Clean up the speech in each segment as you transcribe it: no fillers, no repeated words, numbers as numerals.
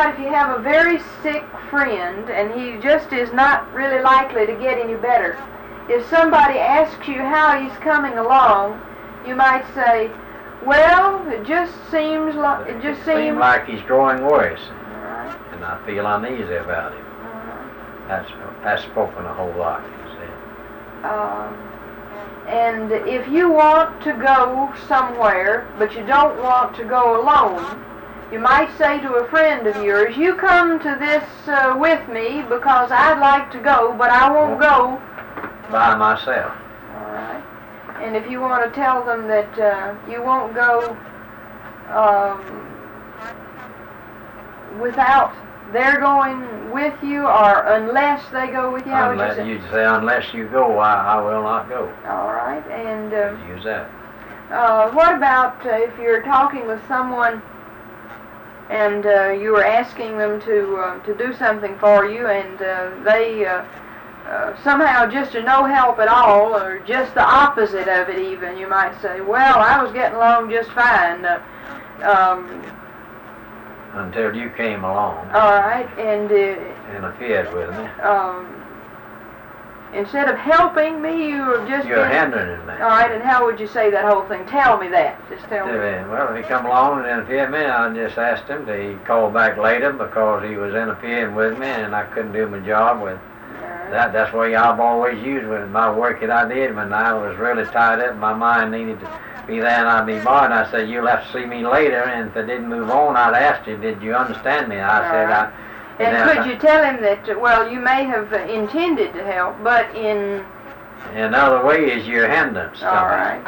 about if you have a very sick friend and he just is not really likely to get any better? If somebody asks you how he's coming along, you might say, well, it just seems like he's growing worse, right. And I feel uneasy about him. That's spoken a whole lot, you see. And if you want to go somewhere, but you don't want to go alone, you might say to a friend of yours, you come to this with me because I'd like to go, but I won't go by myself. All right. And if you want to tell them that you won't go without their going with you, or unless they go with you, how would you say? You'd say, unless you go, I will not go. All right. And use that. what about if you're talking with someone and you were asking them to do something for you, and they somehow just are no help at all, or just the opposite of it even, you might say, well, I was getting along just fine. Until you came along. All right, and interfered with me. Instead of helping me, you're hindering me. All right, and how would you say that whole thing? Tell me that. Just tell me. Well, if he come along and interfered with me, I just asked him to call back later because he was interfering with me and I couldn't do my job with. That's the way I've always used with my work that I did when I was really tied up. My mind needed to be there and I'd be bored. I said, you'll have to see me later. And if I didn't move on, I'd ask you, did you understand me? I said, And could you tell him that, well, you may have intended to help, but in other ways, you're hindrance. All right.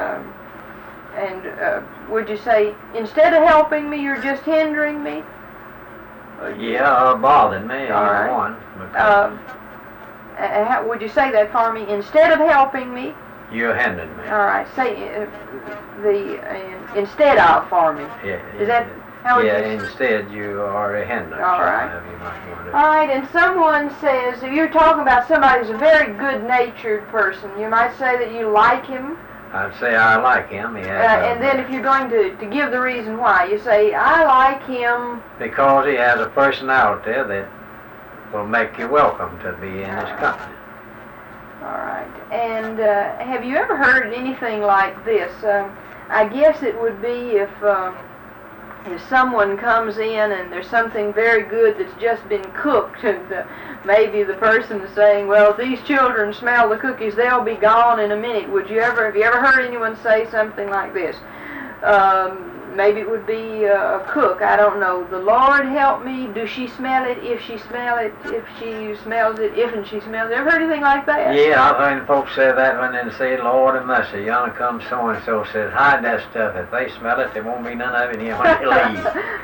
Would you say, instead of helping me, you're just hindering me? Yeah, bothering me. All right. One. Would you say that for me? Instead of helping me, you're hindering me. All right. Say instead of for me. Yeah. Is that how? Yeah. Instead, you are a hindrance. All right. All right. And someone says, if you're talking about somebody who's a very good-natured person, you might say that you like him. I'd say I like him. And then if you're going to give the reason why, you say, I like him because he has a personality that will make you welcome to be in his company. All right. And have you ever heard anything like this? I guess it would be if someone comes in and there's something very good that's just been cooked, and maybe the person is saying, well, these children smell the cookies, they'll be gone in a minute. Have you ever heard anyone say something like this? Maybe it would be a cook, I don't know. The Lord help me, do she smell it? If she smell it, if she smells it, if and she smells it. Ever heard anything like that? Yeah, I've heard folks say that when they say, Lord have mercy, yonder comes so-and-so, says, hide that stuff. If they smell it, there won't be none of it here when they leave.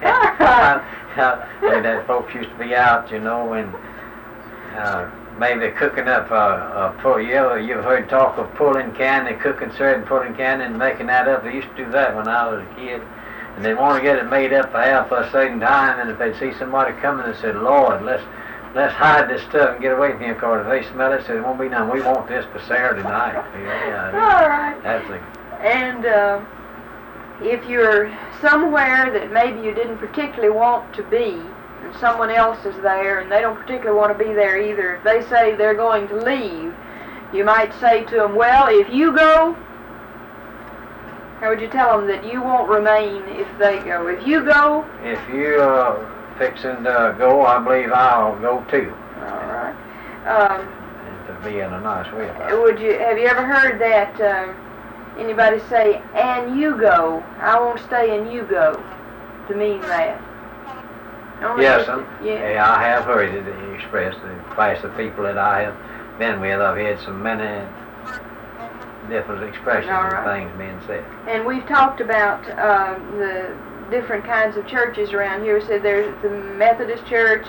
That folks used to be out, you know, and maybe cooking up you've heard talk of pulling candy, cooking certain pulling candy and making that up. They used to do that when I was a kid. And they want to get it made up for a certain time, and if they'd see somebody coming and said, Lord, let's hide this stuff and get away from here, because if they smell it, so there won't be none. We want this for Saturday night. All right. And if you're somewhere that maybe you didn't particularly want to be, and someone else is there, and they don't particularly want to be there either, if they say they're going to leave, you might say to them, well, if you go, how would you tell them that you won't remain if they go? If you go? If you're fixing to go, I believe I'll go too. All right. And to be in a nice way about it. Have you ever heard that anybody say, and you go, I won't stay and you go, to mean that? Yes, yeah, I have heard it expressed. The class of people that I have been with, I've had so many different expressions of things being said. And we've talked about the different kinds of churches around here. We said there's the Methodist Church,